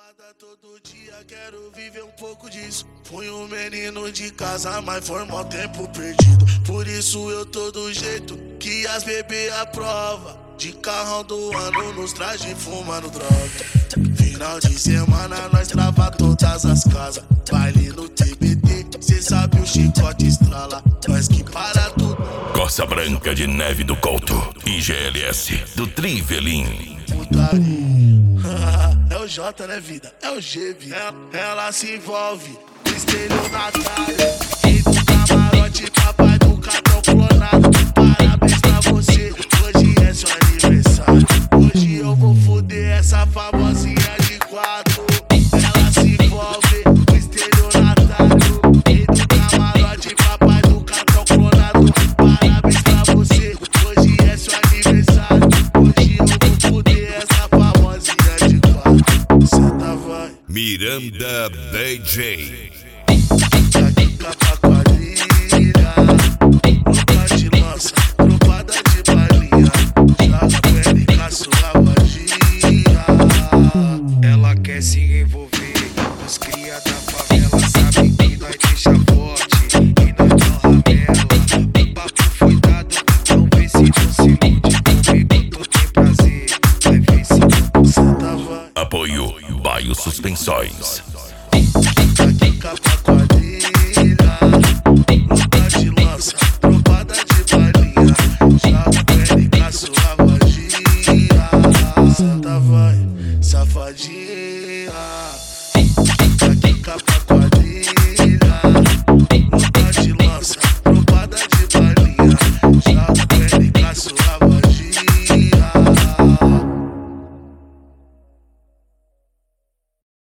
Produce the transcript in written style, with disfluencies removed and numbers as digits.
balada todo dia, quero viver um pouco disso. Fui um menino de casa, mas foi mal tempo perdido. Por isso eu tô do jeito que as bebê aprova. De carrão do ano, nos traje fumando droga. Final de semana nós trava todas as casas. Baile no TBT, cê sabe o chicote estrala. Nós que para tudo. Costa Branca de Neve do Couto e GLS do Trivelin. É o J, né, vida? É o G, vida. Ela se envolve, espelho na cara. E do camarote, papai do cartão clonado. Parabéns pra você, hoje é seu aniversário. Hoje eu vou foder essa famosinha de quatro. Ela se envolve, espelho na cara. E do camarote, papai do cartão clonado. Parabéns pra você, hoje é seu aniversário. Hoje eu vou foder essa famosinha de quatro. Senta, vai. Miranda DJ. Fica pra quadrilha, nunca te lança, tropada de balinha. Joga pele, sua magia. Ela quer se envolver, os cria da favela sabem que nós deixa forte e nós não ramela. O papo foi dado, então vê se não se ilude. Comigo tu tem prazer, vai ver se não. Senta, vai. Apoio Baio Suspensões. Fica pra quadrilha, nunca te lança, tropada de balinha. Joga pele, sua magia. Senta, vai, safadinha. Fica pra